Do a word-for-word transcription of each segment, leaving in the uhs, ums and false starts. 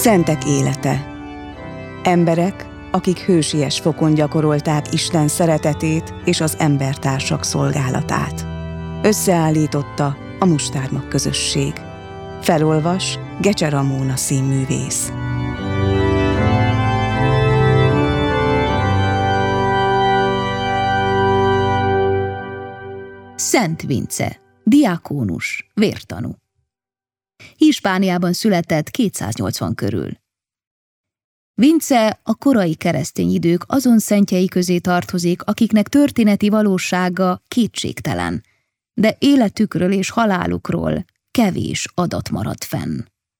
Szentek élete. Emberek, akik hősies fokon gyakorolták Isten szeretetét és az embertársak szolgálatát. Összeállította a Mustármag közösség. Felolvas Gecse Ramóna színművész. Szent Vince, diákónus, vértanú. Hispániában született kétszáznyolcvan körül. Vince a korai keresztény idők azon szentjei közé tartozik, akiknek történeti valósága kétségtelen, de életükről és halálukról kevés adat maradt fenn.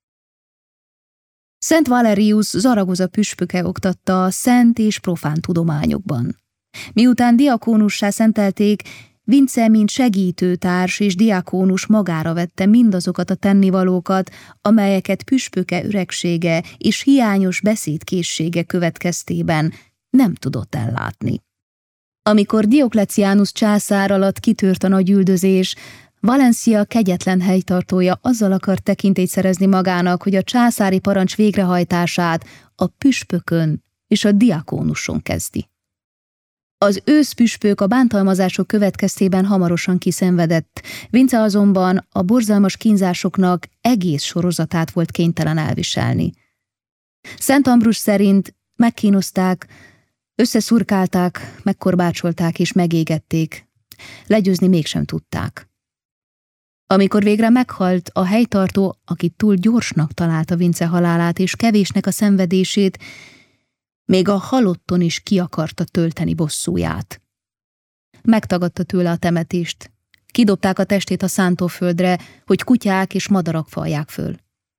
Szent Valerius Zaragoza püspöke oktatta a szent és profán tudományokban. Miután diakónussá szentelték, Vince, mint segítőtárs és diakónus magára vette mindazokat a tennivalókat, amelyeket püspöke öregsége és hiányos beszédkészsége következtében nem tudott ellátni. Amikor Dioklecianus császár alatt kitört a nagy üldözés, Valencia kegyetlen helytartója azzal akart tekintélyt szerezni magának, hogy a császári parancs végrehajtását a püspökön és a diakónuson kezdi. Az őszpüspök a bántalmazások következtében hamarosan kiszenvedett, Vince azonban a borzalmas kínzásoknak egész sorozatát volt kénytelen elviselni. Szent Ambrus szerint megkínozták, összeszurkálták, megkorbácsolták és megégették, legyőzni mégsem tudták. Amikor végre meghalt, a helytartó, aki túl gyorsnak találta Vince halálát és kevésnek a szenvedését, még a halotton is ki akarta tölteni bosszúját. Megtagadta tőle a temetést. Kidobták a testét a szántóföldre, hogy kutyák és madarak falják föl.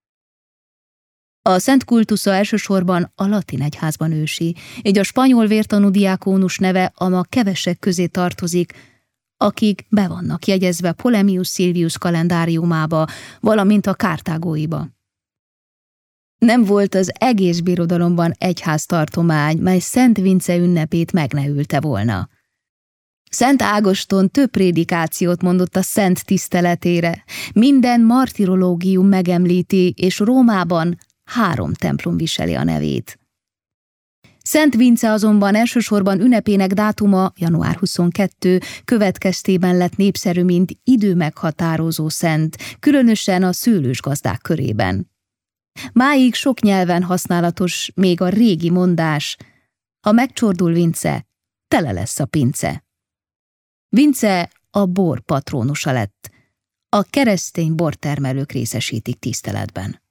A szent kultusza elsősorban a latin egyházban ősi, így a spanyol vértanú diákónus neve a ma kevesek közé tartozik, akik be vannak jegyezve Polemius Silvius kalendáriumába, valamint a kártágóiba. Nem volt az egész birodalomban egyháztartomány, mely Szent Vince ünnepét meg ne ülte volna. Szent Ágoston több prédikációt mondott a szent tiszteletére, minden martirológium megemlíti, és Rómában három templom viseli a nevét. Szent Vince azonban elsősorban ünnepének dátuma január huszonkettő következtében lett népszerű, mint időmeghatározó szent, különösen a szőlősgazdák körében. Máig sok nyelven használatos még a régi mondás: ha megcsordul Vince, tele lesz a pince. Vince a bor patrónusa lett, a keresztény bortermelők részesítik tiszteletben.